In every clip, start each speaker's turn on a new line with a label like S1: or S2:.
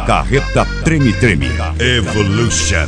S1: Carreta Treme Treme Evolution.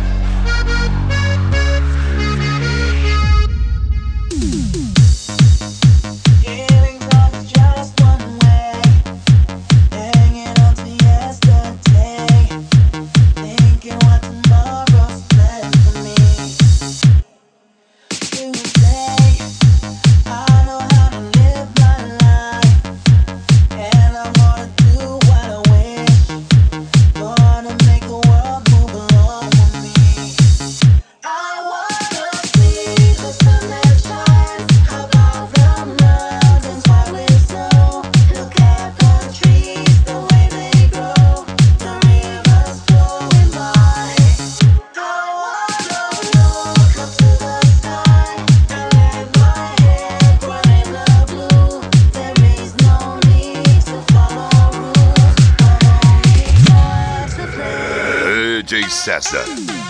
S2: DJ César.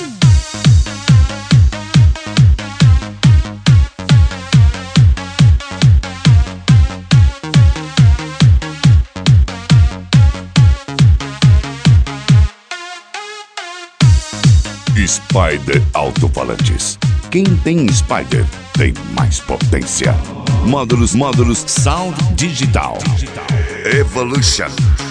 S1: Spider Alto-Falantes. Quem tem Spider tem mais potência. Módulos Sound Digital
S2: Evolution.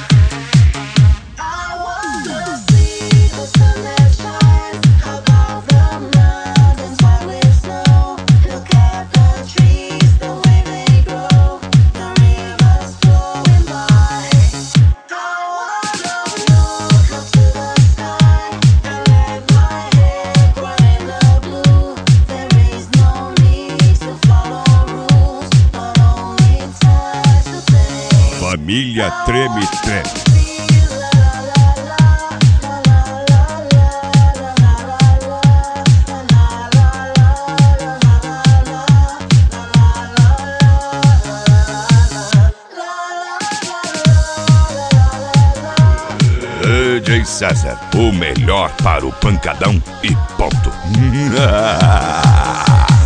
S1: Família Treme Treme. DJ César, o melhor para o pancadão e ponto.